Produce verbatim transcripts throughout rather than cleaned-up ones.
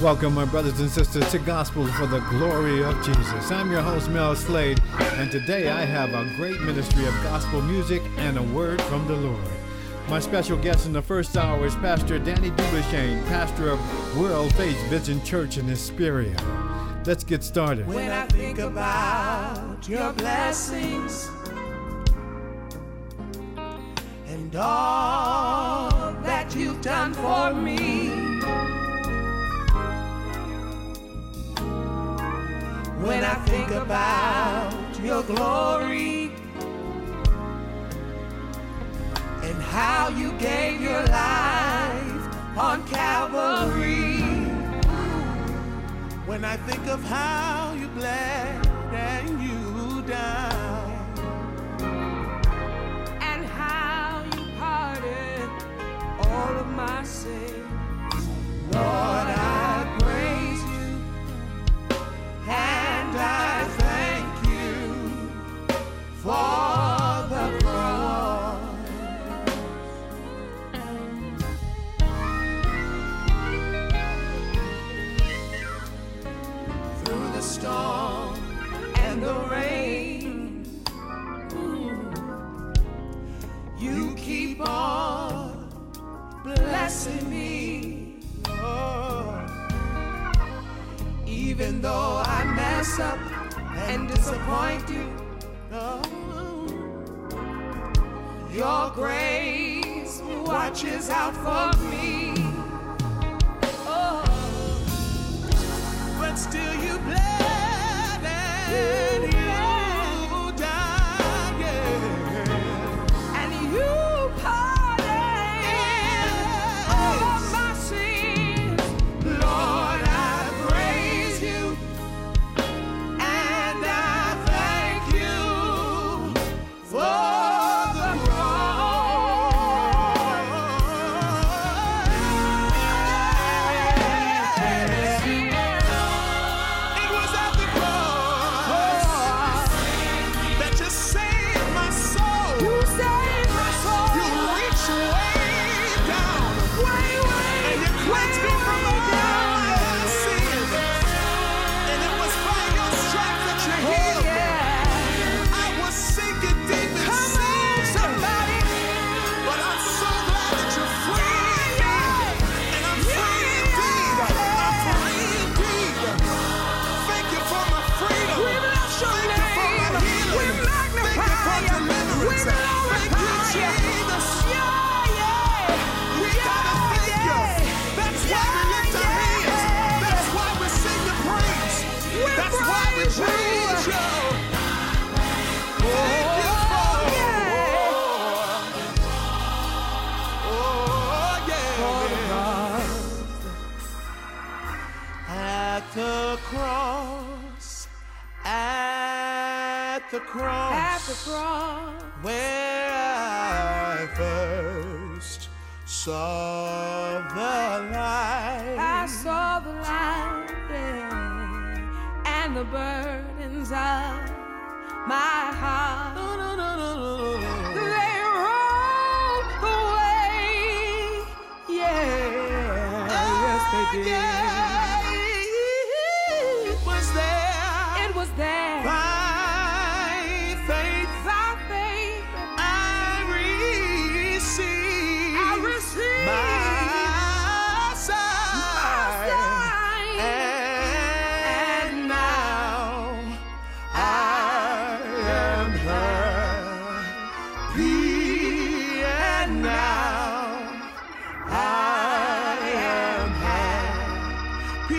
Welcome, my brothers and sisters, to Gospel for the Glory of Jesus. I'm your host, Mel Slade, and today I have a great ministry of gospel music and a word from the Lord. My special guest in the first hour is Pastor Danny Dubashane, pastor of World Faith Vision Church in Hesperia. Let's get started. When I think about your blessings and all that you've done for me, when I think about your glory and how you gave your life on Calvary, when I think of how you bled and you died and how you pardoned all of my sins, Lord, I praise you and I thank you for the cross. Through the storm and the rain, you keep on blessing me, Lord. Even though I mess up and disappoint you, oh, your grace watches out for me. Oh, but still you bled and you died, yeah. And you pardoned all of my sins, Lord. I praise you and I thank you for the cross. It was at the cross that you saved my soul. You saved my soul. You reached way down, way, way, and you cleansed me from all my sins. And it was by your stripes that you healed me. I was sinking deep in sin, somebody, but I'm so glad that you freed me. And I'm free indeed. I'm free indeed. Thank you for my freedom. Thank you for my healing. Thank you for deliverance. Thank you, Jesus. We gotta thank you. That's why we lift our hands. That's why we sing the praise. That's why we praise you. Thank you for, oh yeah, at the cross, at the cross, At the cross, where I first saw the light. I saw the light, yeah, and the burdens of my heart. No, no, no, no, no, no, no. They rolled away, yeah, yes they did. Yeah, it was there. It was there By faith, by faith I received I received my sight. sight. And now I am happy. And now I am happy.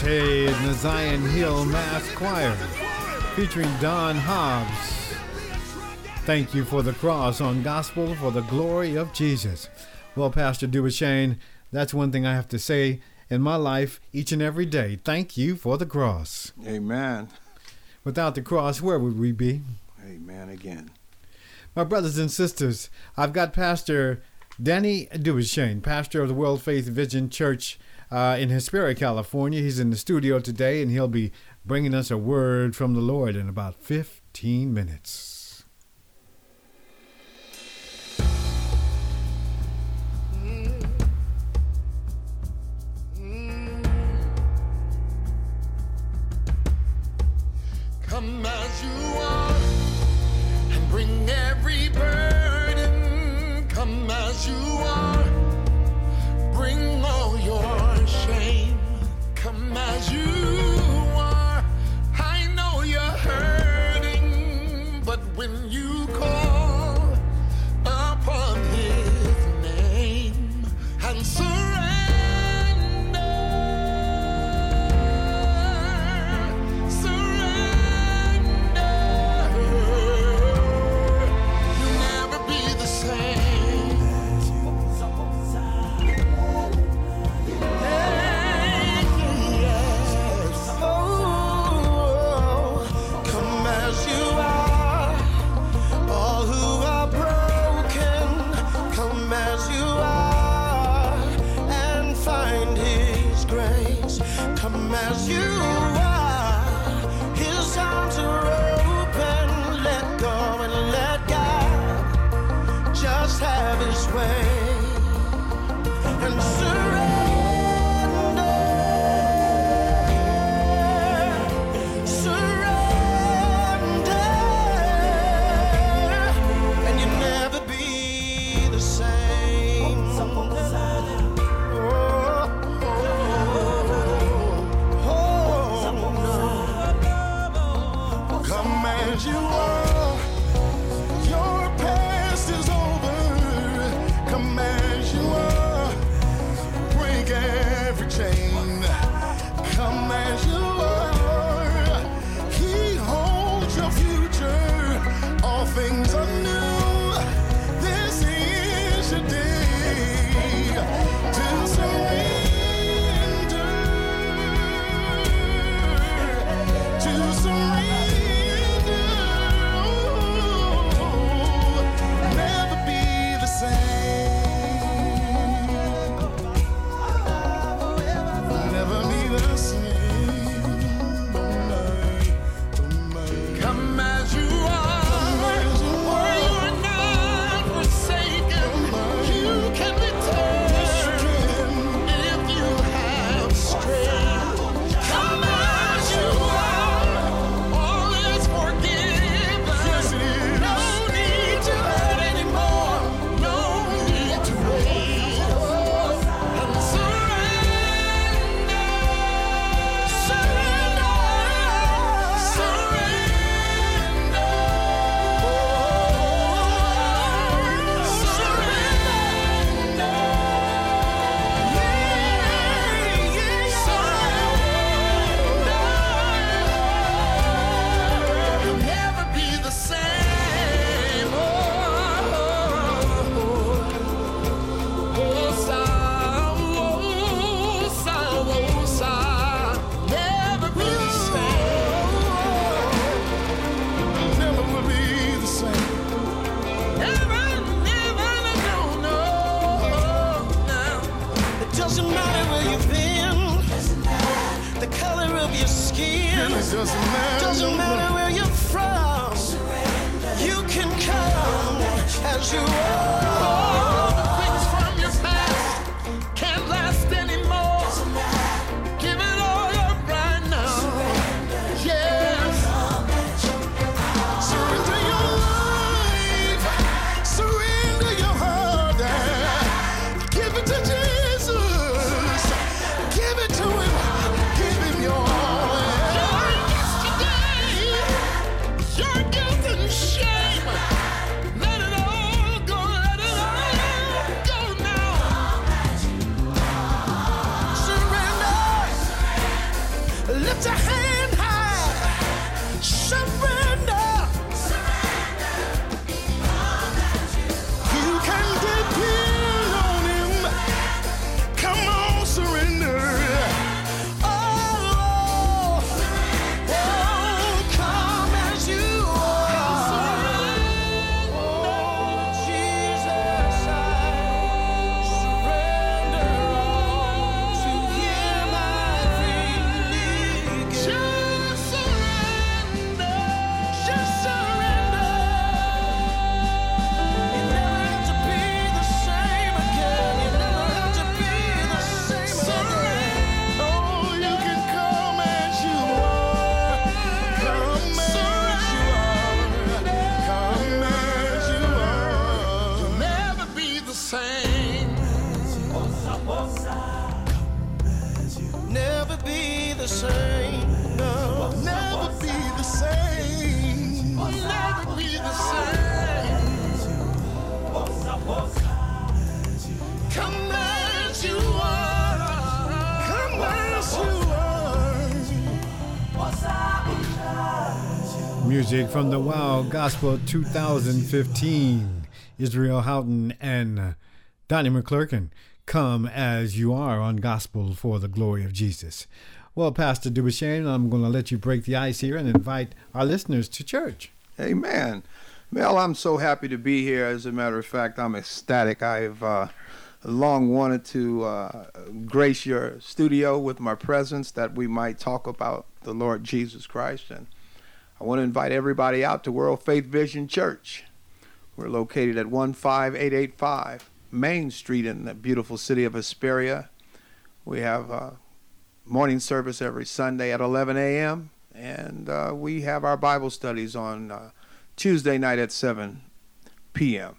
Hey, the Zion Hill Mass Choir featuring Don Hobbs. Thank you for the cross on Gospel for the Glory of Jesus. Well, Pastor Duchesne, that's one thing I have to say in my life each and every day. Thank you for the cross. Amen. Without the cross, where would we be? Amen again. My brothers and sisters, I've got Pastor Danny Duchesne, pastor of the World Faith Vision Church uh, in Hesperia, California. He's in the studio today, and he'll be bringing us a word from the Lord in about fifteen minutes. Come as you are and bring every burden. Come as you are, bring all your shame. Come as you are, I know you're hurting, but when you call upon his name and surrender, as you are, his arms are open. Let go and let God just have his way and surrender, surrender, and you'll never be the same. As you are, your past is over. Come as you are, break every chain. Come as you are, he holds your future. All things are new. This is your day to surrender, to surrender. Music from the Wow Gospel two thousand fifteen. Israel Houghton and uh, Donnie McClurkin, Come As You Are on Gospel for the Glory of Jesus. Well, Pastor Dubashane, I'm going to let you break the ice here and invite our listeners to church. Amen. Mel, I'm so happy to be here. As a matter of fact, I'm ecstatic. I've uh, long wanted to uh, grace your studio with my presence that we might talk about the Lord Jesus Christ. And I want to invite everybody out to World Faith Vision Church. We're located at one five eight eight five Main Street in the beautiful city of Hesperia. We have a morning service every Sunday at eleven a.m. and uh, we have our Bible studies on uh, Tuesday night at seven p.m.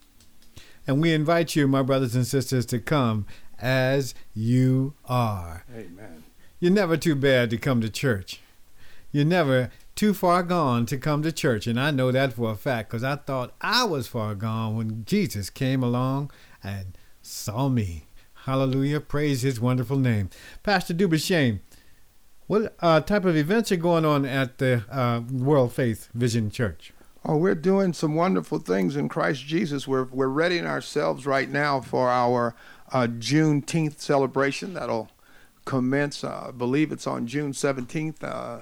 And we invite you, my brothers and sisters, to come as you are. Amen. You're never too bad to come to church. You're never too far gone to come to church. And I know that for a fact because I thought I was far gone when Jesus came along and saw me. Hallelujah. Praise his wonderful name. Pastor Dubashane, what uh, type of events are going on at the uh, World Faith Vision Church? Oh, we're doing some wonderful things in Christ Jesus. We're we're readying ourselves right now for our uh, Juneteenth celebration that'll commence. Uh, I believe it's on June seventeenth. Uh,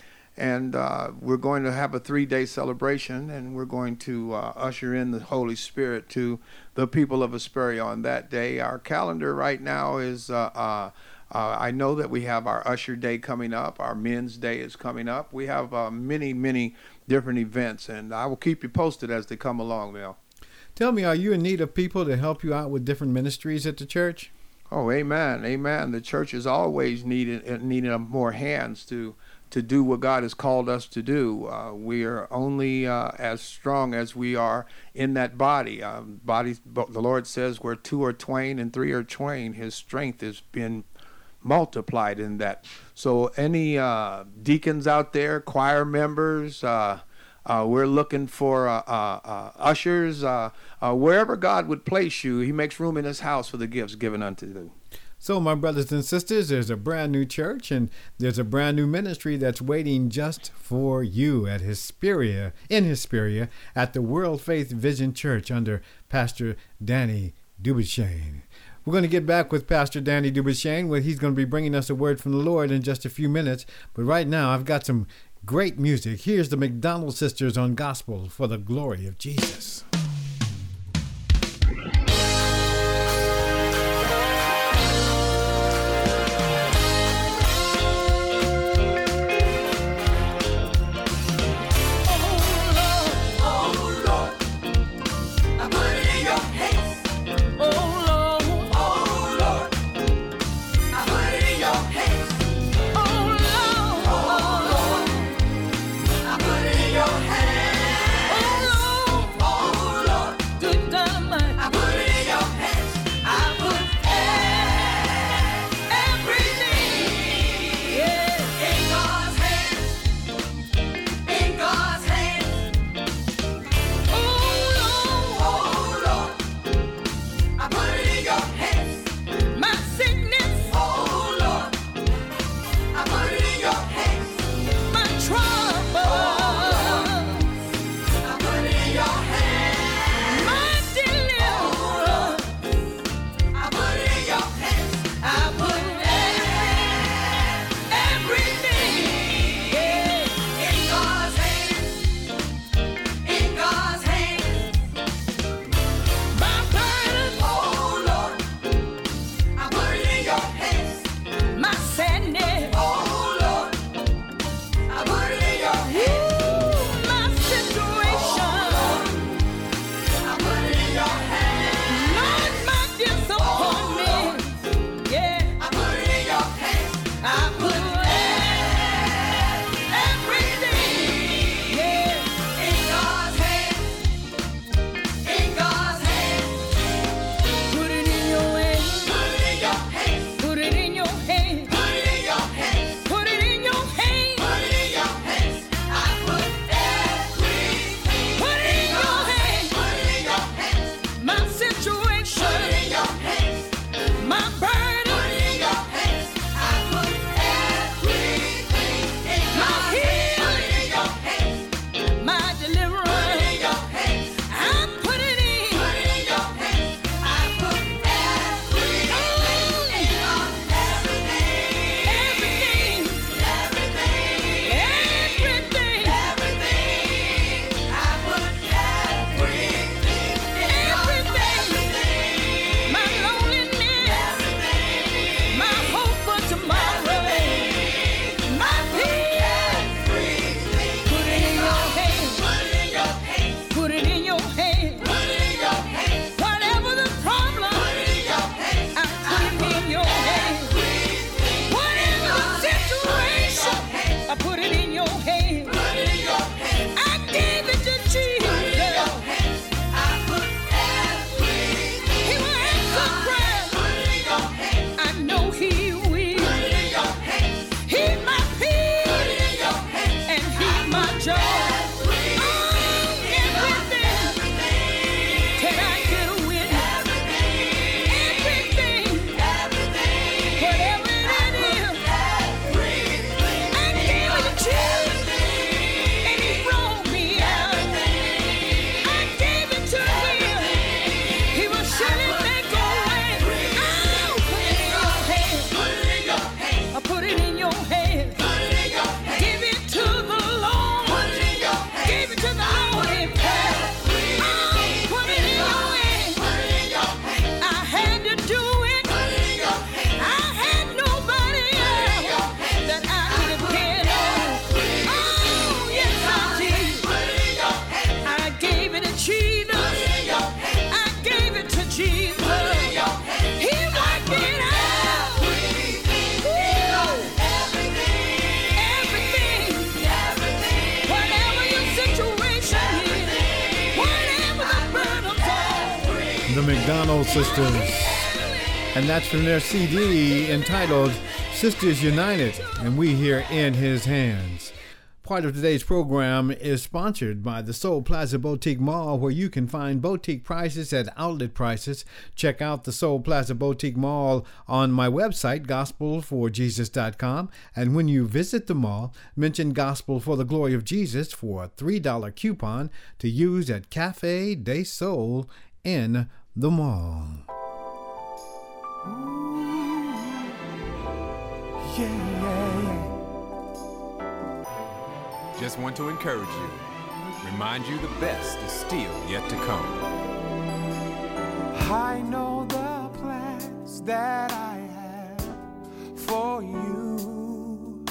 And uh, we're going to have a three-day celebration, and we're going to uh, usher in the Holy Spirit to the people of Hesperia on that day. Our calendar right now is, uh, uh, uh, I know that we have our Usher Day coming up. Our Men's Day is coming up. We have uh, many, many different events, and I will keep you posted as they come along, Mel. Tell me, are you in need of people to help you out with different ministries at the church? Oh, amen, amen. The church is always needed, needing more hands to to do what God has called us to do. Uh, we are only uh, as strong as we are in that body. Um, body. The Lord says where two are twain and three are twain, his strength has been multiplied in that. So any uh, deacons out there, choir members, uh, uh, we're looking for uh, uh, uh, ushers. Uh, uh, wherever God would place you, he makes room in his house for the gifts given unto you. So, my brothers and sisters, there's a brand new church and there's a brand new ministry that's waiting just for you at Hesperia, in Hesperia, at the World Faith Vision Church under Pastor Danny Dubashane. We're going to get back with Pastor Danny Dubashane, where he's going to be bringing us a word from the Lord in just a few minutes. But right now, I've got some great music. Here's the McDonald Sisters on Gospel for the Glory of Jesus. Oh, the McDonald Sisters. And that's from their C D entitled Sisters United, and we here in his hands. Part of today's program is sponsored by the Soul Plaza Boutique Mall, where you can find boutique prices at outlet prices. Check out the Soul Plaza Boutique Mall on my website, gospel for jesus dot com. And when you visit the mall, mention Gospel for the Glory of Jesus for a three dollar coupon to use at Cafe de Soul in the mall. Yeah, yeah, yeah. Just want to encourage you, remind you the best is still yet to come. I know the plans that I have for you,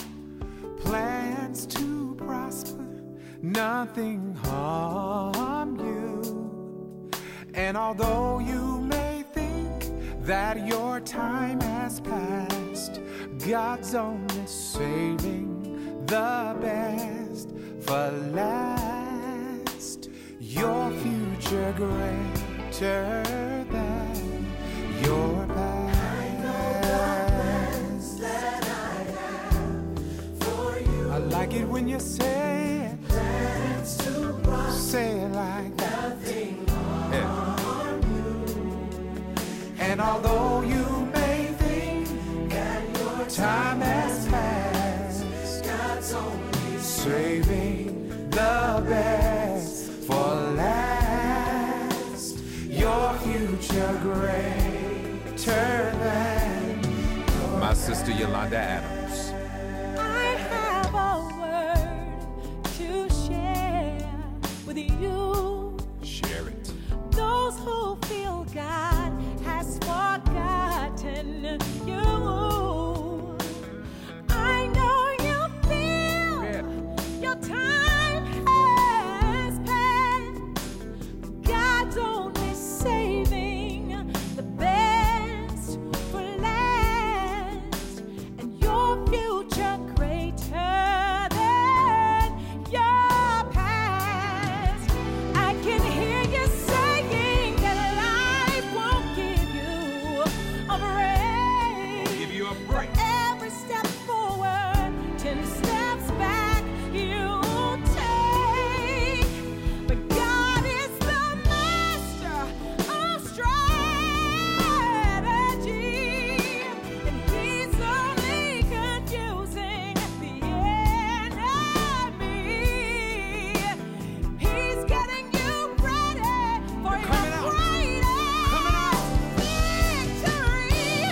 plans to prosper, nothing harm you. And although you may think that your time has passed, God's only saving the best for last. Your future greater than your past. I know the plans that I have for you. I like it when you say it. Plans to prosper. Say it like that. Nothing harm you. And although you may think that your time has passed, God's only saving the best for last. Your future greater than your My sister Yolanda Adams. I have a word to share with you. Share it. Those who feel God has forgotten you. I know you feel Yeah. your time has passed. God's only saving the best for last, and your future greater than your past. I can hear you saying that life won't give you a break. Give you a break. Every step forward, ten steps back you take. But God is the master of strategy, and He's only confusing the enemy. He's getting you ready for your coming out. greatest Coming out. victory.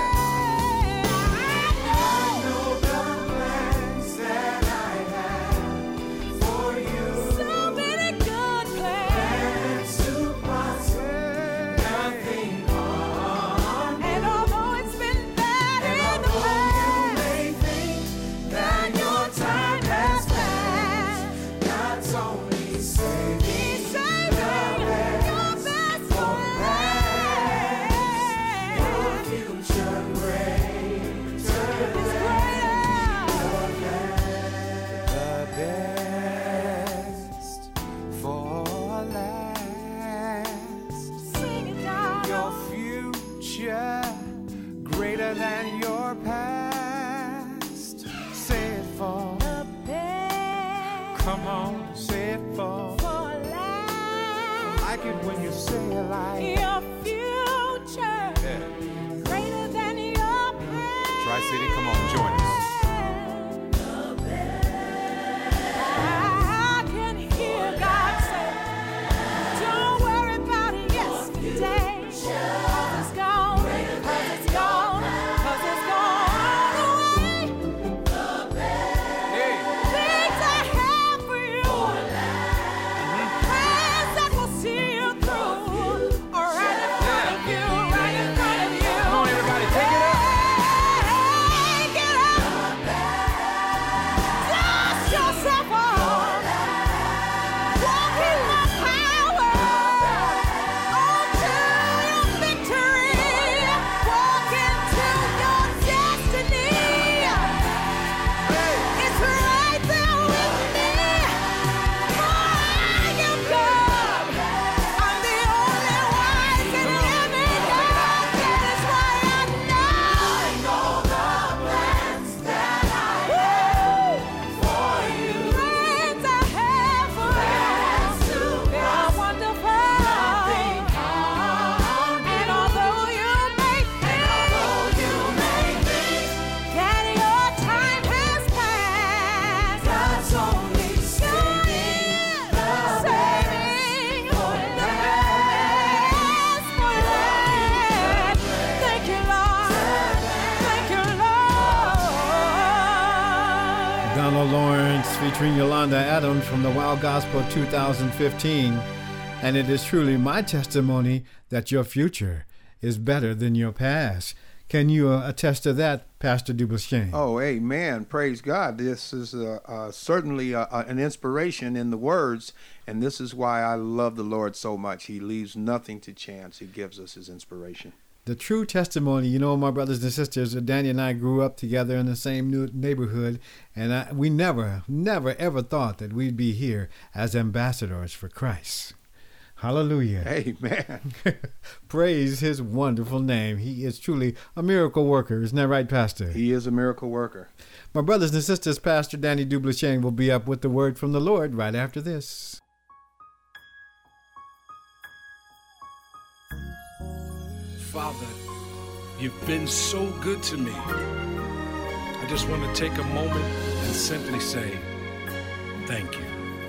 I know the plans that I have for you. So many good plans, Plans to prosper, nothing harm. and although it's been bad And in the although you past, may think that your time has passed, God's only saving He's saving your best for last. your future greater It's greater. the best for last. Sing it down. Your future greater than your past. Say it for. The best Come on, say it for. for last. Like it when you say it like. Your future greater than your past. Tri-City, come on, join us. I can hear God say, don't worry about yesterday. 'Cause it's gone, 'cause it's gone, 'cause it's gone away. Hey. Things I have for you, plans that will see you through, are right in front of you, right in front of you. Come on, everybody, take it up. Hey, get up Earl Lawrence featuring Yolanda Adams from the Wild Gospel two thousand fifteen. And it is truly my testimony that your future is better than your past. Can you uh, attest to that, Pastor Dublachain? Oh, amen. Praise God. This is uh, uh, certainly uh, uh, an inspiration in the words, and this is why I love the Lord so much. He leaves nothing to chance. He gives us his inspiration. The true testimony, you know, my brothers and sisters, Danny and I grew up together in the same new neighborhood, and I, we never, never, ever thought that we'd be here as ambassadors for Christ. Hallelujah. Amen. Praise his wonderful name. He is truly a miracle worker. Isn't that right, Pastor? He is a miracle worker. My brothers and sisters, Pastor Danny Dublachain will be up with the word from the Lord right after this. Father, you've been so good to me. I just want to take a moment and simply say, thank you.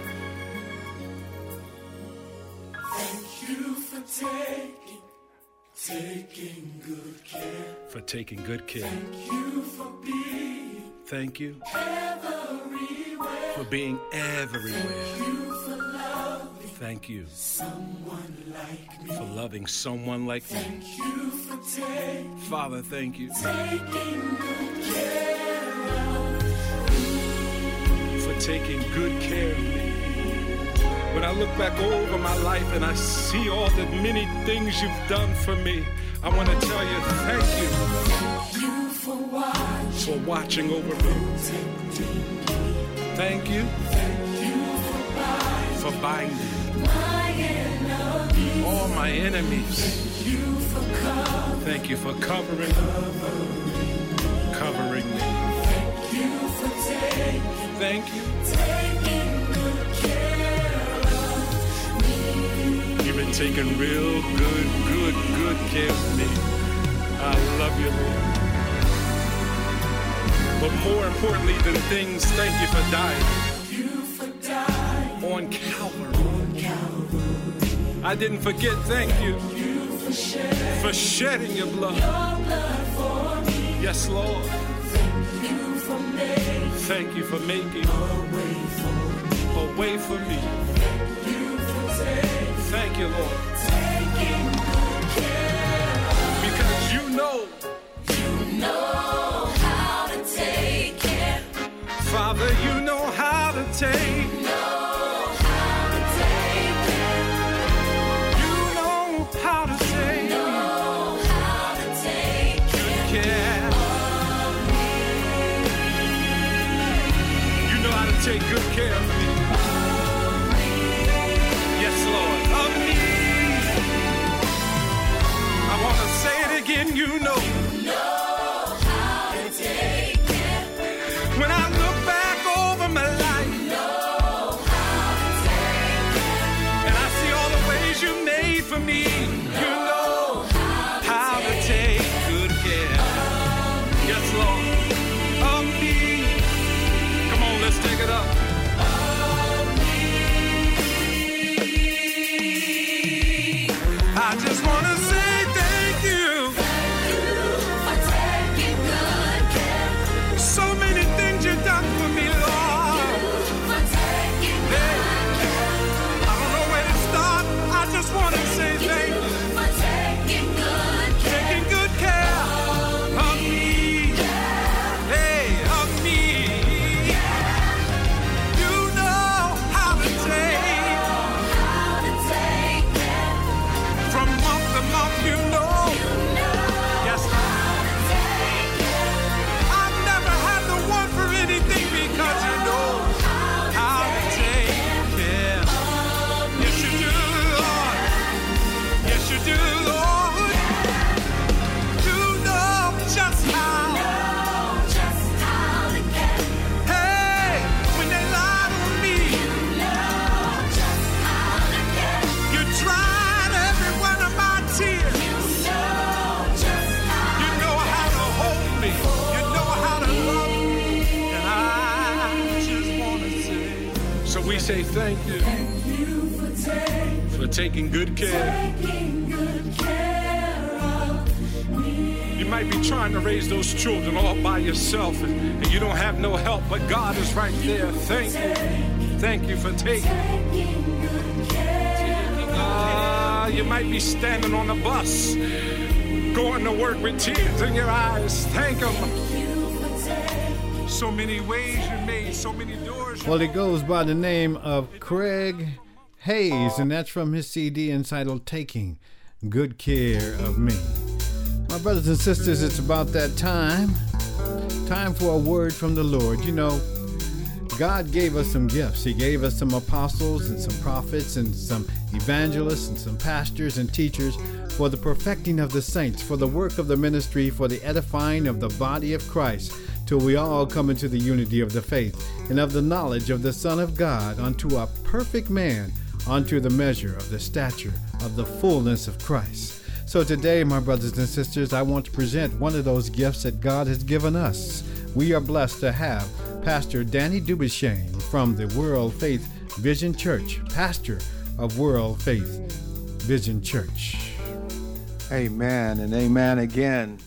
Thank you for taking, taking good care. For taking good care. Thank you for being Thank you everywhere. for being everywhere. Thank you for loving Thank you someone like me. for loving someone like me. Thank you for taking, Father, thank you taking good care of for taking good care of me. When I look back over my life and I see all the many things you've done for me, I want to tell you thank you you for watching, for watching over me. protecting me. Thank you Thank you for binding for binding my enemies. all my enemies. Thank you for covering, Thank you for covering, covering me. thank you for taking, Thank you. taking good care of me. You've been taking real good, good, good care of me. I love you, Lord. But more importantly than things, thank you for dying You for dying on Calvary. on Calvary. I didn't forget, thank you You for shedding for shedding your blood. your blood for me. Yes, Lord. Thank you for making Thank you for making a way for me. a way for me. You for taking, Thank you, Lord. taking good care of Because you know, you know how to take care, Father, you know how to take. know how to take care, You know how to take know how to take care care. of me. You know how to take good care of me. Yes, Lord, of me. I want to say it again, you know. Know how to take care, When I look back over my life know how to take care, and I see all the ways you made for me, you know how to take good care. Yes, Lord, of me. Come on, let's take it up. I just want to say thank you. for taking good care, So many things you've done for me, Lord. for taking Hey, good care, I don't know where to start. I just want to say thank you. for taking good care Taking good care of me. Hey, of me. You know how to take how to take care, from month to month, you know. Yes, how to take care, I've never had to want for anything because you know how to take care. Yes, you do, Lord. Yes, you do, Lord. You know just how. just how to care, Hey, when they lied on me, just how to care, you dried every one of my tears. just how You know how to hold me. You know how to love me. And I just want to say. So we say thank you you for taking, for taking good care. taking good care of me. You You might be trying to raise those children all by yourself, and, and you don't have no help, but God is right there. Thank you. Thank you for taking. Uh, you might be standing on a bus, going to work with tears in your eyes. Thank Him. So many ways you made, so many doors. Well, it goes by the name of Craig Hayes, and that's from his C D entitled Taking Good Care of Me. My brothers and sisters, it's about that time. Time for a word from the Lord. You know, God gave us some gifts. He gave us some apostles and some prophets and some evangelists and some pastors and teachers for the perfecting of the saints, for the work of the ministry, for the edifying of the body of Christ, till we all come into the unity of the faith and of the knowledge of the Son of God, unto a perfect man, unto the measure of the stature of the fullness of Christ. So today, my brothers and sisters, I want to present one of those gifts that God has given us. We are blessed to have Pastor Danny Dubishain from the World Faith Vision Church, pastor of World Faith Vision Church. Amen and amen again.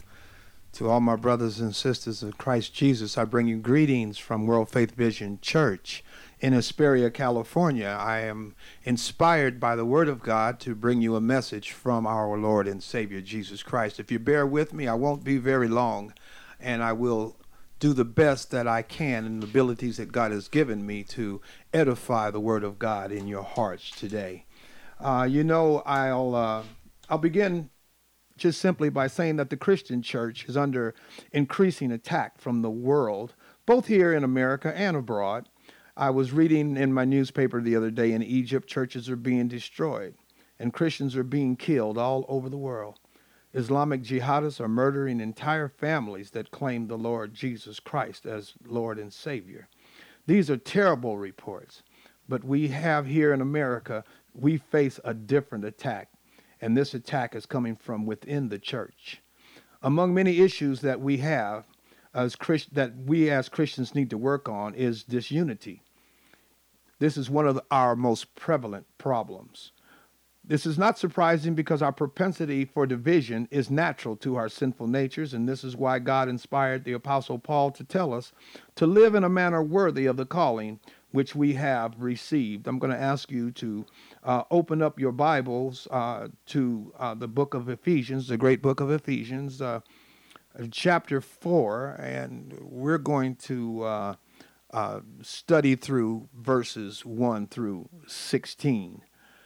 To all my brothers and sisters of Christ Jesus, I bring you greetings from World Faith Vision Church in Hesperia, California. I am inspired by the Word of God to bring you a message from our Lord and Savior Jesus Christ. If you bear with me, I won't be very long, and I will do the best that I can in the abilities that God has given me to edify the Word of God in your hearts today. Uh, you know, I'll uh, I'll begin just simply by saying that the Christian church is under increasing attack from the world, both here in America and abroad. I was reading in my newspaper the other day, in Egypt, churches are being destroyed and Christians are being killed all over the world. Islamic jihadists are murdering entire families that claim the Lord Jesus Christ as Lord and Savior. These are terrible reports, but we have here in America, we face a different attack. And this attack is coming from within the church. Among many issues that we have, as Christ, that we as Christians need to work on, is disunity. This is one of our most prevalent problems. This is not surprising because our propensity for division is natural to our sinful natures, and this is why God inspired the Apostle Paul to tell us to live in a manner worthy of the calling which we have received. I'm going to ask you to uh, open up your Bibles uh, to uh, the book of Ephesians, the great book of Ephesians, uh, chapter four, and we're going to uh, uh, study through verses one through sixteen.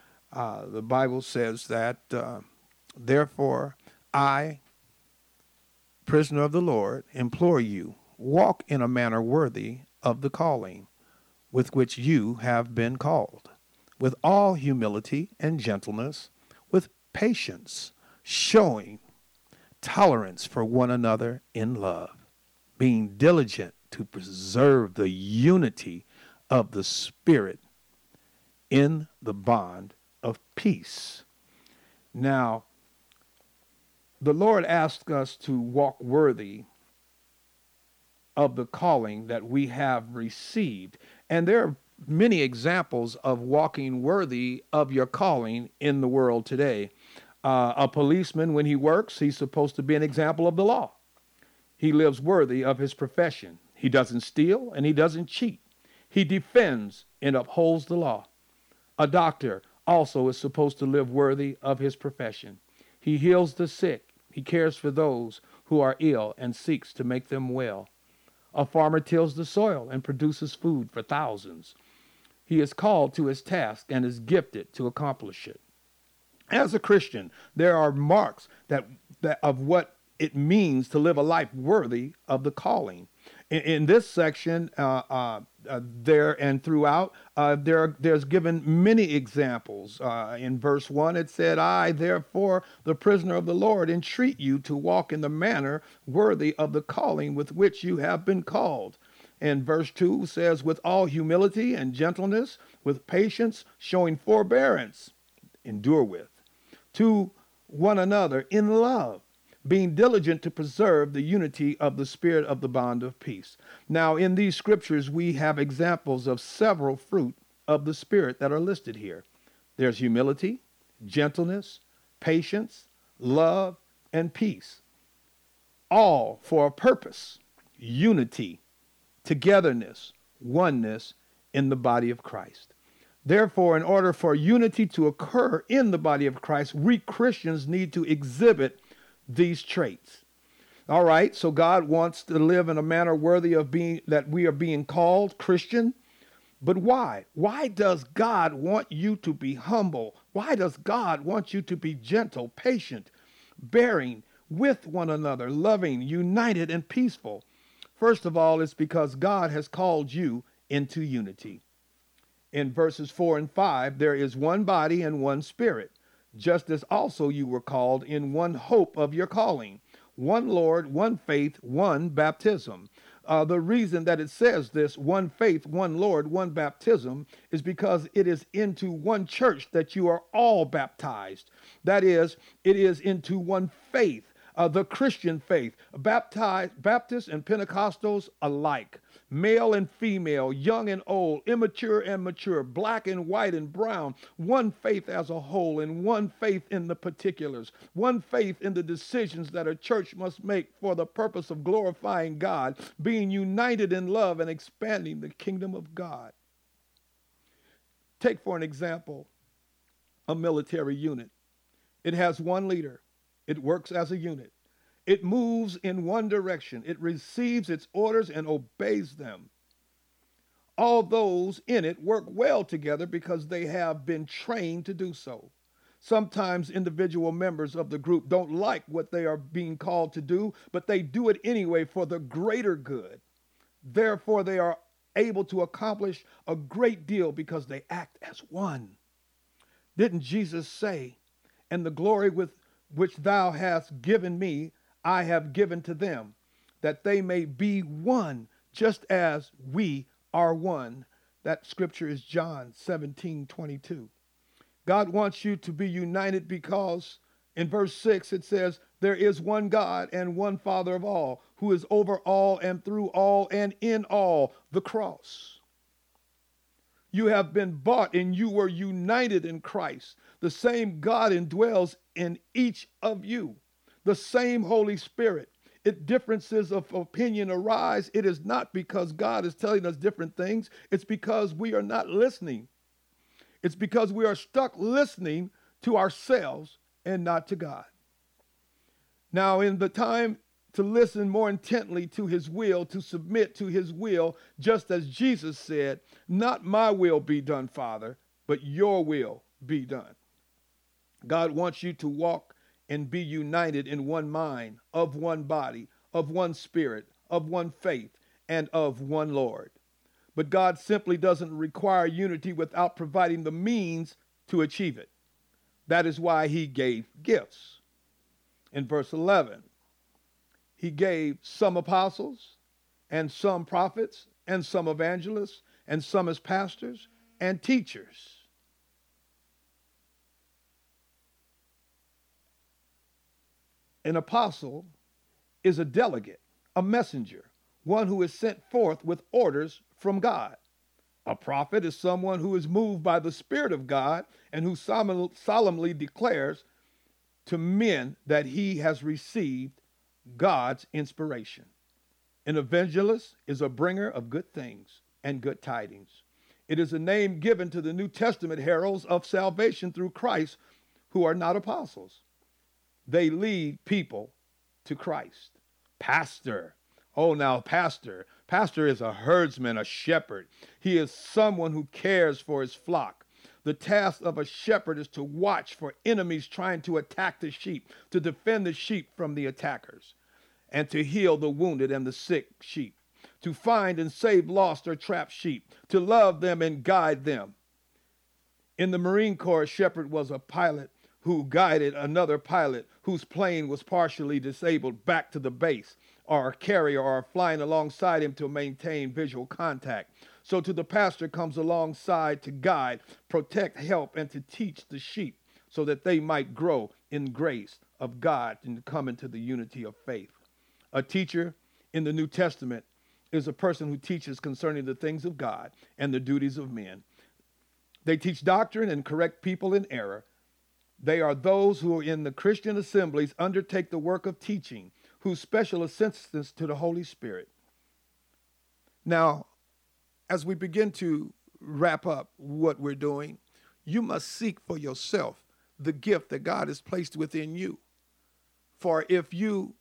Uh, the Bible says that, uh, therefore, I, prisoner of the Lord, implore you, walk in a manner worthy of the calling with which you have been called, with all humility and gentleness, with patience, showing tolerance for one another in love, being diligent to preserve the unity of the Spirit in the bond of peace. Now, the Lord asked us to walk worthy of the calling that we have received. And there are many examples of walking worthy of your calling in the world today. Uh, a policeman, when he works, he's supposed to be an example of the law. He lives worthy of his profession. He doesn't steal and he doesn't cheat. He defends and upholds the law. A doctor also is supposed to live worthy of his profession. He heals the sick. He cares for those who are ill and seeks to make them well. A farmer tills the soil and produces food for thousands. He is called to his task and is gifted to accomplish it. As a Christian, there are marks that, that of what it means to live a life worthy of the calling. In, in this section, uh, uh, uh, there and throughout, uh, there there's given many examples. Uh, in verse one, it said, I, therefore, the prisoner of the Lord, entreat you to walk in the manner worthy of the calling with which you have been called. And verse two says, with all humility and gentleness, with patience, showing forbearance, endure with, to one another in love, being diligent to preserve the unity of the Spirit of the bond of peace. Now, in these scriptures, we have examples of several fruit of the Spirit that are listed here. There's humility, gentleness, patience, love, and peace. all for a purpose, unity, togetherness, oneness in the body of Christ. Therefore, in order for unity to occur in the body of Christ, we Christians need to exhibit these traits. All right, so God wants to live in a manner worthy of being, that we are being called Christian. But why? Why does God want you to be humble? Why does God want you to be gentle, patient, bearing with one another, loving, united, and peaceful? First of all, it's because God has called you into unity. In verses four and five, there is one body and one spirit, just as also you were called in one hope of your calling, one Lord, one faith, one baptism. Uh, the reason that it says this, one faith, one Lord, one baptism, is because it is into one church that you are all baptized. That is, it is into one faith, uh, the Christian faith. Baptized, Baptists and Pentecostals alike, male and female, young and old, immature and mature, black and white and brown, one faith as a whole, and one faith in the particulars, one faith in the decisions that a church must make for the purpose of glorifying God, being united in love and expanding the kingdom of God. Take, for an example, a military unit. It has one leader. It works as a unit. It moves in one direction. It receives its orders and obeys them. All those in it work well together because they have been trained to do so. Sometimes individual members of the group don't like what they are being called to do, but they do it anyway for the greater good. Therefore, they are able to accomplish a great deal because they act as one. Didn't Jesus say, "And the glory with which thou hast given me, I have given to them, that they may be one, just as we are one"? That scripture is John seventeen twenty-two. God wants you to be united because in verse six it says, "There is one God and one Father of all, who is over all and through all and in all," the cross. You have been bought and you were united in Christ. The same God indwells in each of you. The same Holy Spirit. If differences of opinion arise, it is not because God is telling us different things. It's because we are not listening. It's because we are stuck listening to ourselves and not to God. Now, in the time to listen more intently to his will, to submit to his will, just as Jesus said, "Not my will be done, Father, but your will be done." God wants you to walk and be united in one mind, of one body, of one spirit, of one faith, and of one Lord. But God simply doesn't require unity without providing the means to achieve it. That is why he gave gifts. In verse eleven, he gave some apostles, and some prophets, and some evangelists, and some as pastors and teachers. An apostle is a delegate, a messenger, one who is sent forth with orders from God. A prophet is someone who is moved by the Spirit of God and who solemnly declares to men that he has received God's inspiration. An evangelist is a bringer of good things and good tidings. It is a name given to the New Testament heralds of salvation through Christ who are not apostles. They lead people to Christ. Pastor. Oh, now, pastor. Pastor is a herdsman, a shepherd. He is someone who cares for his flock. The task of a shepherd is to watch for enemies trying to attack the sheep, to defend the sheep from the attackers, and to heal the wounded and the sick sheep, to find and save lost or trapped sheep, to love them and guide them. In the Marine Corps, a shepherd was a pilot who guided another pilot whose plane was partially disabled back to the base, or a carrier or flying alongside him to maintain visual contact. So to the pastor comes alongside to guide, protect, help, and to teach the sheep so that they might grow in grace of God and come into the unity of faith. A teacher in the New Testament is a person who teaches concerning the things of God and the duties of men. They teach doctrine and correct people in error. They are those who in the Christian assemblies undertake the work of teaching, who's special assistants to the Holy Spirit. Now, as we begin to wrap up what we're doing, you must seek for yourself the gift that God has placed within you. For if you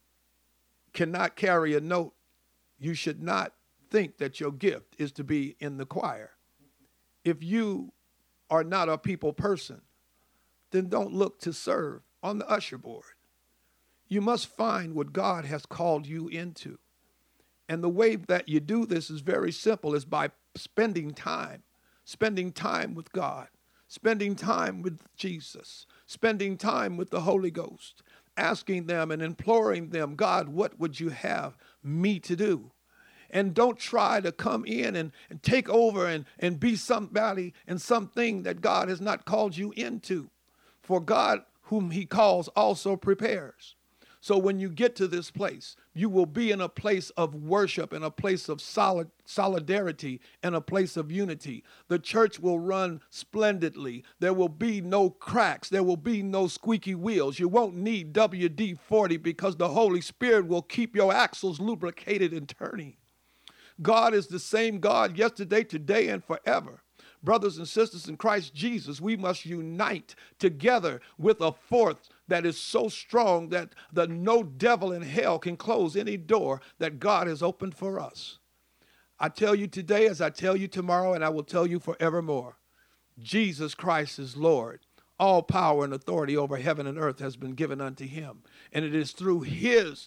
cannot carry a note, you should not think that your gift is to be in the choir. If you are not a people person, then don't look to serve on the usher board. You must find what God has called you into. And the way that you do this is very simple, is by spending time, spending time with God, spending time with Jesus, spending time with the Holy Ghost, asking them and imploring them, God, what would you have me to do? And don't try to come in and, and take over and, and be somebody and something that God has not called you into. For God, whom he calls, also prepares. So when you get to this place, you will be in a place of worship, in a place of solid solidarity, and a place of unity. The church will run splendidly. There will be no cracks. There will be no squeaky wheels. You won't need W D forty because the Holy Spirit will keep your axles lubricated and turning. God is the same God yesterday, today, and forever. Brothers and sisters in Christ Jesus, we must unite together with a force that is so strong that the no devil in hell can close any door that God has opened for us. I tell you today, as I tell you tomorrow, and I will tell you forevermore, Jesus Christ is Lord. All power and authority over heaven and earth has been given unto him. And it is through his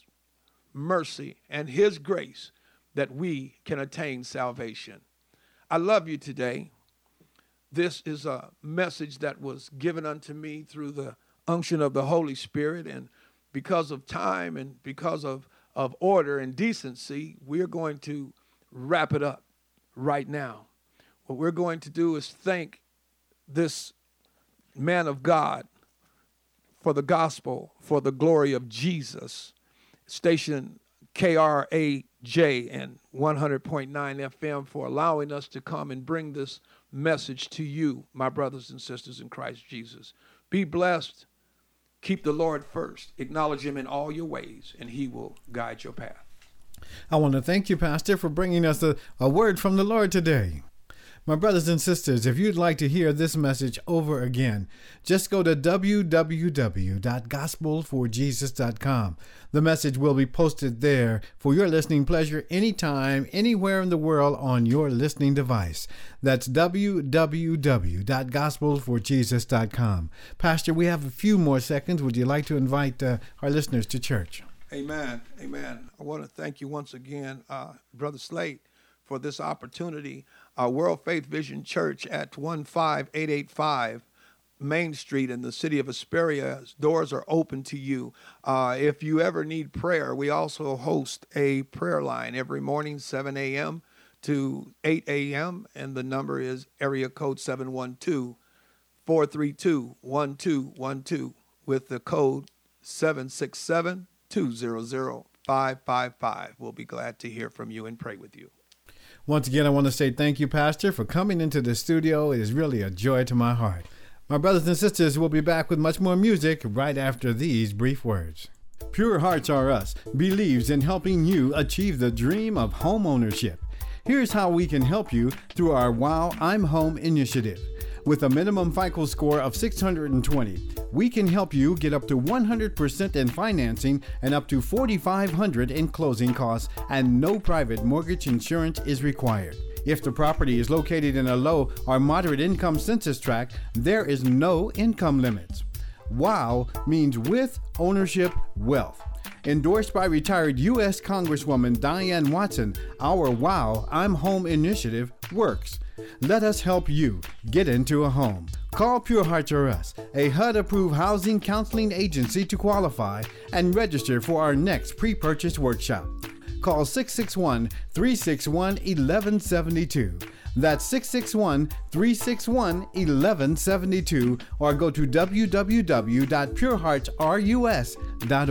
mercy and his grace that we can attain salvation. I love you today. This is a message that was given unto me through the unction of the Holy Spirit. And because of time and because of, of order and decency, we're going to wrap it up right now. What we're going to do is thank this man of God for the gospel, for the glory of Jesus. Station K R A J and one hundred point nine F M for allowing us to come and bring this message to you, my brothers and sisters in Christ Jesus. Be blessed. Keep the Lord first. Acknowledge him in all your ways, and he will guide your path. I want to thank you, Pastor, for bringing us a, a word from the Lord today. My brothers and sisters, if you'd like to hear this message over again, just go to w w w dot gospel for jesus dot com. The message will be posted there for your listening pleasure anytime, anywhere in the world on your listening device. That's w w w dot gospel for jesus dot com. Pastor, we have a few more seconds. Would you like to invite uh, our listeners to church? Amen. Amen. I want to thank you once again, uh, Brother Slate, for this opportunity. Uh, World Faith Vision Church at one five eight eight five Main Street in the city of Hesperia. Doors are open to you. Uh, if you ever need prayer, we also host a prayer line every morning, seven a.m. to eight a.m. And the number is area code seven one two, four three two, one two one two with the code seven six seven, two zero zero, five five five. We'll be glad to hear from you and pray with you. Once again, I want to say thank you, Pastor, for coming into the studio. It is really a joy to my heart. My brothers and sisters will be back with much more music right after these brief words. Pure Hearts R Us believes in helping you achieve the dream of home ownership. Here's how we can help you through our Wow I'm Home initiative. With a minimum FICO score of six hundred twenty, we can help you get up to one hundred percent in financing and up to four thousand five hundred dollars in closing costs, and no private mortgage insurance is required. If the property is located in a low or moderate income census tract, there is no income limits. WOW means with ownership wealth. Endorsed by retired U S Congresswoman Diane Watson, our Wow I'm Home initiative works. Let us help you get into a home. Call Pure Hearts R Us, a H U D-approved housing counseling agency, to qualify and register for our next pre-purchase workshop. Call six six one, three six one, one one seven two. That's six six one, three six one, one one seven two, or go to w w w dot pure hearts rus dot org.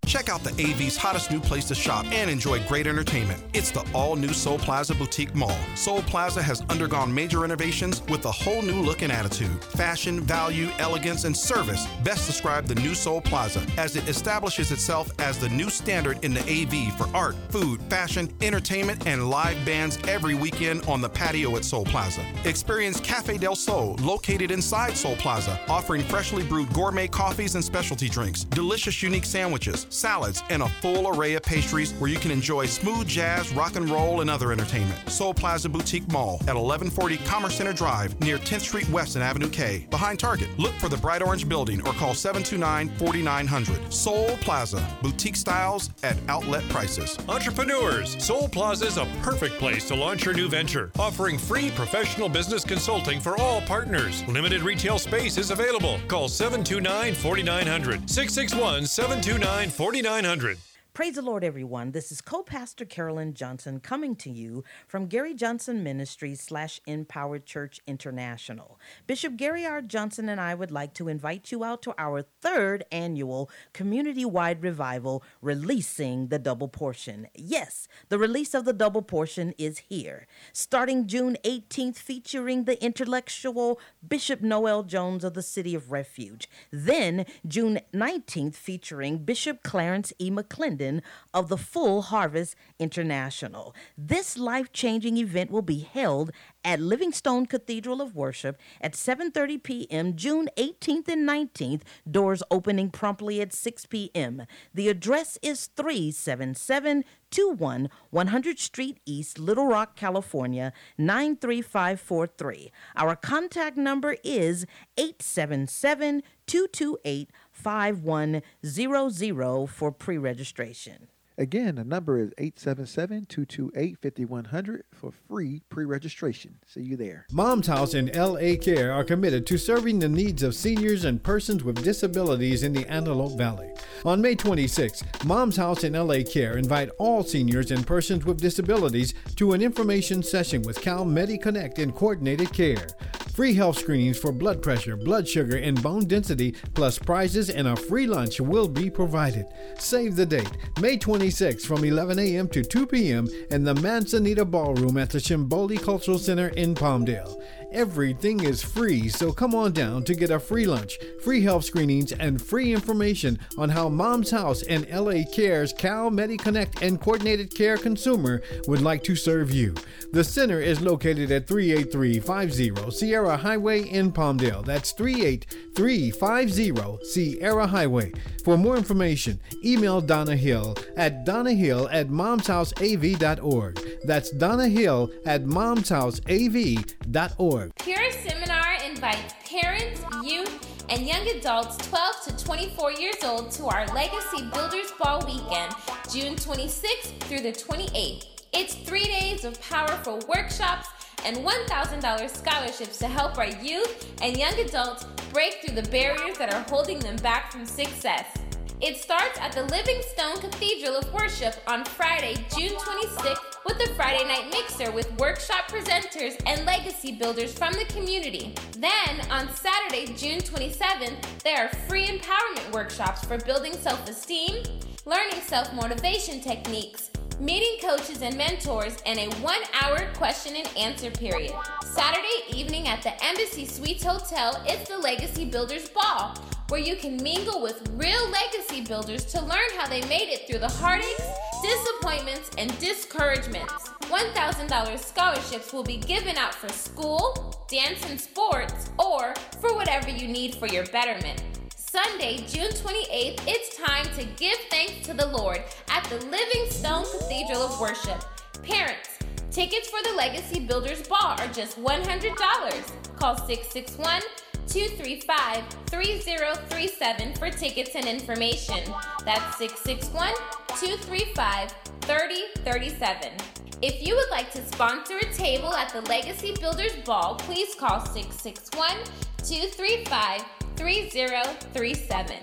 Check out the A V's hottest new place to shop and enjoy great entertainment. It's the all-new Soul Plaza Boutique Mall. Soul Plaza has undergone major renovations with a whole new look and attitude. Fashion, value, elegance, and service best describe the new Soul Plaza as it establishes itself as the new standard in the A V for art, food, fashion, entertainment, and live bands every weekend on the patio at Soul Plaza. Experience Cafe del Sol, located inside Soul Plaza, offering freshly brewed gourmet coffees and specialty drinks, delicious unique sandwiches, salads, and a full array of pastries where you can enjoy smooth jazz, rock and roll, and other entertainment. Soul Plaza Boutique Mall at eleven forty Commerce Center Drive near tenth Street West and Avenue K, behind Target. Look for the bright orange building or call seven two nine, four nine zero zero. Soul Plaza, boutique styles at outlet prices. Entrepreneurs, Soul Plaza is a perfect place to launch your new venture, offering free professional business consulting for all partners. Limited retail space is available. Call seven two nine, four nine zero zero, six six one, seven two nine, four nine zero zero. Praise the Lord, everyone. This is co-pastor Carolyn Johnson coming to you from Gary Johnson Ministries slash Empowered Church International. Bishop Gary R. Johnson and I would like to invite you out to our third annual community-wide revival, Releasing the Double Portion. Yes, the release of the double portion is here. Starting June eighteenth, featuring the intellectual Bishop Noel Jones of the City of Refuge. Then June nineteenth, featuring Bishop Clarence E. McClendon of the Full Harvest International. This life-changing event will be held at Livingstone Cathedral of Worship at seven thirty p.m. June eighteenth and nineteenth, doors opening promptly at six p.m. The address is three seven seven two one one hundredth Street East, Little Rock, California, nine three five four three. Our contact number is eight seven seven, two two eight, five one zero zero for pre-registration. Again, the number is eight seven seven, two two eight, five one zero zero for free pre-registration. See you there. Mom's House and L A Care are committed to serving the needs of seniors and persons with disabilities in the Antelope Valley. On May twenty-sixth, Mom's House and L A Care invite all seniors and persons with disabilities to an information session with Cal MediConnect in coordinated care. Free health screenings for blood pressure, blood sugar, and bone density, plus prizes and a free lunch will be provided. Save the date, May twenty-sixth from eleven a.m. to two p.m. in the Manzanita Ballroom at the Chimboli Cultural Center in Palmdale. Everything is free, so come on down to get a free lunch, free health screenings, and free information on how Mom's House and L A Care's Cal MediConnect and Coordinated Care Consumer would like to serve you. The center is located at three eight three five zero Sierra Highway in Palmdale. That's three eight three five zero Sierra Highway. For more information, email Donna Hill at donnahill at momshouseav dot org. That's Donna Hill at momshouseav dot org. Pure Seminar invites parents, youth, and young adults twelve to twenty-four years old to our Legacy Builders Ball weekend, June twenty-sixth through the twenty-eighth. It's three days of powerful workshops and one thousand dollars scholarships to help our youth and young adults break through the barriers that are holding them back from success. It starts at the Livingstone Cathedral of Worship on Friday, June twenty-sixth, with a Friday night mixer with workshop presenters and legacy builders from the community. Then, on Saturday, June twenty-seventh, there are free empowerment workshops for building self-esteem, learning self-motivation techniques, meeting coaches and mentors, and a one-hour question and answer period. Saturday evening at the Embassy Suites Hotel, it's the Legacy Builders Ball, where you can mingle with real legacy builders to learn how they made it through the heartaches, disappointments, and discouragements. one thousand dollars scholarships will be given out for school, dance and sports, or for whatever you need for your betterment. Sunday, June twenty-eighth, it's time to give thanks to the Lord at the Livingstone Cathedral of Worship. Parents, tickets for the Legacy Builders Ball are just one hundred dollars. Call six six one, two three five, three zero three seven for tickets and information. That's six six one, two three five, three zero three seven. If you would like to sponsor a table at the Legacy Builders Ball, please call six six one, two three five, three zero three seven.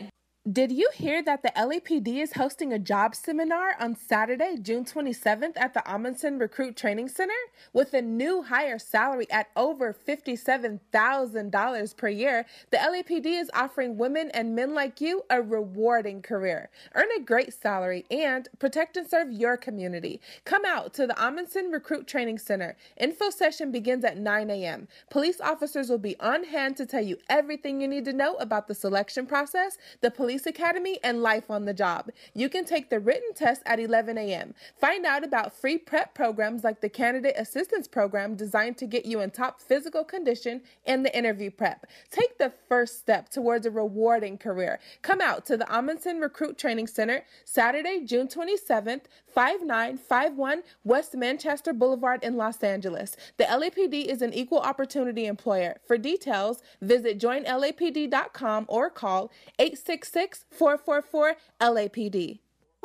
Did you hear that the L A P D is hosting a job seminar on Saturday, June twenty-seventh at the Amundsen Recruit Training Center? With a new higher salary at over fifty-seven thousand dollars per year, the L A P D is offering women and men like you a rewarding career. Earn a great salary and protect and serve your community. Come out to the Amundsen Recruit Training Center. Info session begins at nine a.m. Police officers will be on hand to tell you everything you need to know about the selection process, the police academy, and life on the job. You can take the written test at eleven a.m. Find out about free prep programs like the Candidate Assistance Program designed to get you in top physical condition and the interview prep. Take the first step towards a rewarding career. Come out to the Amundsen Recruit Training Center Saturday, June twenty-seventh, five nine five one West Manchester Boulevard in Los Angeles. The L A P D is an equal opportunity employer. For details, visit join L A P D dot com or call eight six six, four four four, L A P D.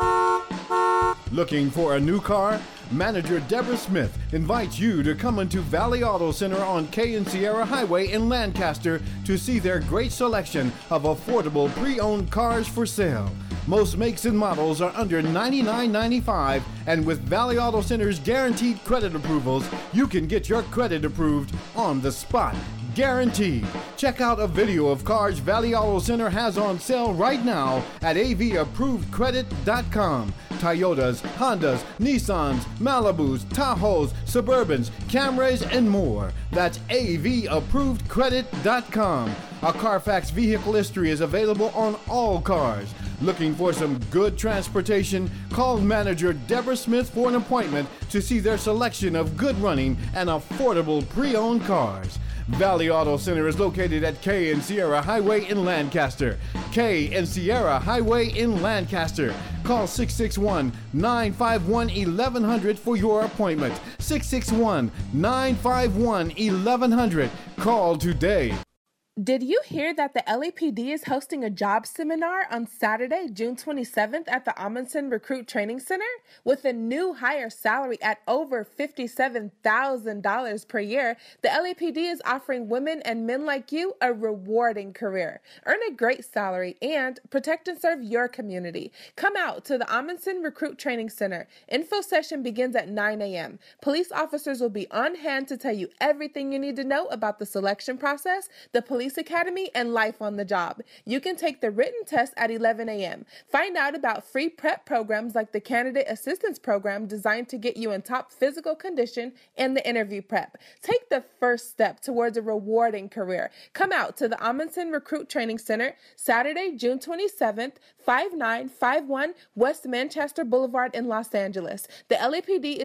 Looking for a new car? Manager Deborah Smith invites you to come into Valley Auto Center on K and Sierra Highway in Lancaster to see their great selection of affordable pre-owned cars for sale. Most makes and models are under ninety-nine ninety-five, and with Valley Auto Center's guaranteed credit approvals, you can get your credit approved on the spot. Guaranteed. Check out a video of cars Valley Auto Center has on sale right now at A V approved credit dot com. Toyotas, Hondas, Nissans, Malibus, Tahoes, Suburbans, Camrys, and more. That's A V approved credit dot com. A Carfax vehicle history is available on all cars. Looking for some good transportation? Call manager Deborah Smith for an appointment to see their selection of good running and affordable pre-owned cars. Valley Auto Center is located at K and Sierra Highway in Lancaster. K and Sierra Highway in Lancaster. Call six six one, nine five one, eleven hundred for your appointment. six six one, nine five one, eleven hundred. Call today. Did you hear that the L A P D is hosting a job seminar on Saturday, June twenty-seventh at the Amundsen Recruit Training Center? With a new higher salary at over fifty-seven thousand dollars per year, the L A P D is offering women and men like you a rewarding career. Earn a great salary and protect and serve your community. Come out to the Amundsen Recruit Training Center. Info session begins at nine a.m. Police officers will be on hand to tell you everything you need to know about the selection process, the police academy, and life on the job. You can take the written test at eleven a.m. Find out about free prep programs like the Candidate Assistance Program designed to get you in top physical condition and the interview prep. Take the first step towards a rewarding career. Come out to the Amundsen Recruit Training Center Saturday, June twenty-seventh, five nine five one West Manchester Boulevard in Los Angeles. The L A P D is